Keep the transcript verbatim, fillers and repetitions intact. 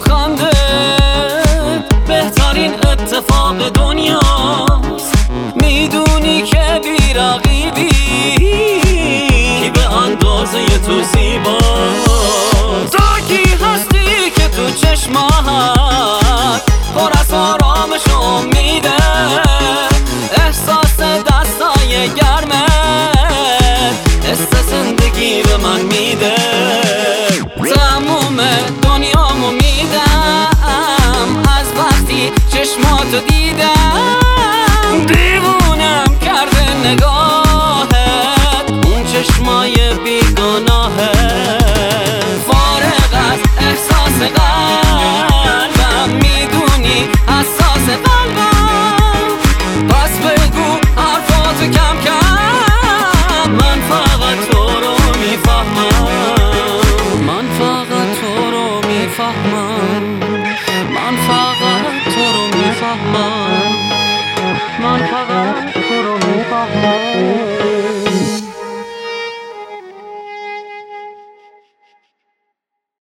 خنده بهترین اتفاق دنیاست. میدونی که بی رقیبی کی به اندازه تو زیباست. تا کی هستی که تو چشمات پر از آرامش و امیده، احساس دستای گرمت حس زندگی به من میده. تموم دنیامو میدم از وقتی چشماتو دیدم. دیوونم کرده نگاه